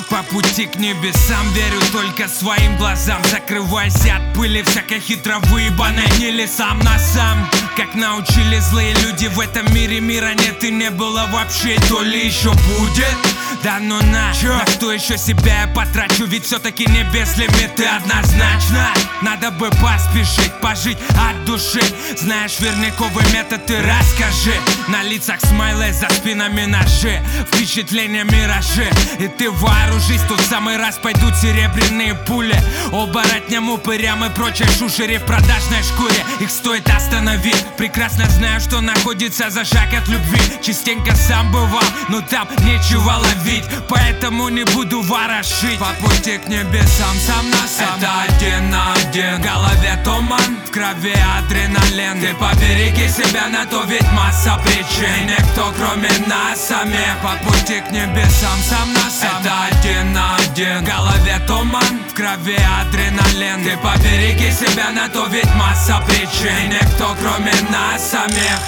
По пути к небесам верю только своим глазам. Закрывайся от пыли всякой хитро выебанной, не лесам на сам. Как научили злые люди, в этом мире мира нет и не было вообще. То ли еще будет? Да ну на что еще себя я потрачу? Ведь все-таки не без лимиты однозначно. Надо бы поспешить, пожить от души. Знаешь верняковый метод, ты расскажи. На лицах смайлы, за спинами ножи, впечатления миражи. И ты вооружись, тут в самый раз пойдут серебряные пули. Оборотням, упырям и прочей шушере в продажной шкуре. Их стоит остановить. Прекрасно знаю, что находится за шаг от любви. Частенько сам бывал, но там нечего ловить, поэтому не буду ворошить. По пути к небесам сам на сам. Это один на один, в голове туман, в крови адреналин. Ты побереги себя, на то ведь масса причин. Никто кроме нас самих. По пути к небесам сам на сам. Это один на один, в голове туман, в крови адреналин. Ты побереги себя, на то ведь масса причин. Никто кроме нас самих.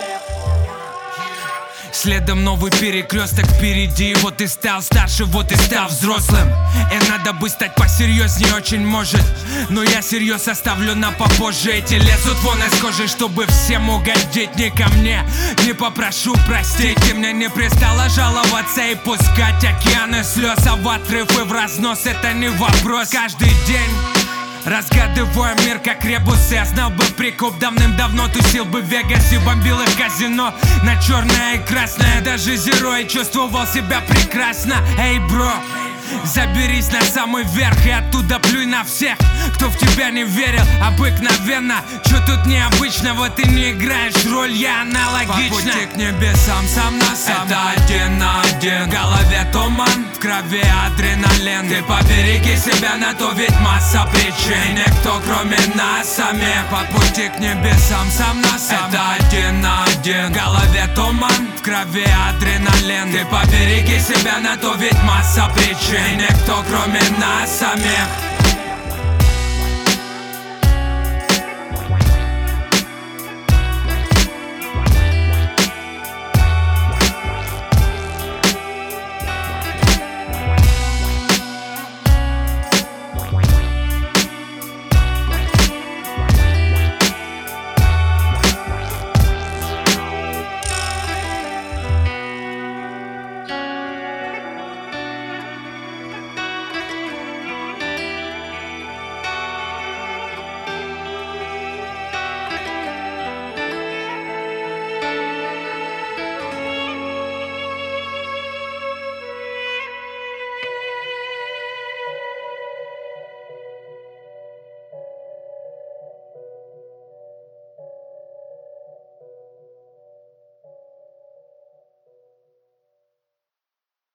Следом новый перекресток впереди. Вот ты стал старше, вот ты стал взрослым. И надо бы стать посерьезнее, очень может. Но я серьез оставлю на попозже. Эти лезут вон из кожи, чтобы всем угодить. Не ко мне, не попрошу простить. И мне не пристало жаловаться и пускать океаны слез. А в отрыв и в разнос это не вопрос. Каждый день разгадываю мир как ребус. Я знал бы прикуп, давным-давно тусил бы в Вегасе, бомбил их казино на черное и красное. Даже зеро и чувствовал себя прекрасно. Эй, бро, заберись на самый верх и оттуда плюй на всех, кто в тебя не верил. Обыкновенно, чё тут необычного? Ты не играешь роль, я аналогично. По пути к небесам сам на сам. Это один на один, в голове туман, в крови адреналин. Ты побереги себя, на то ведь масса причин. Никто кроме нас самих. По пути к небесам сам на сам. Это один на один, в голове туман, в крови адреналин. Ты побереги себя, на то ведь масса причин. Никто кроме нас самих.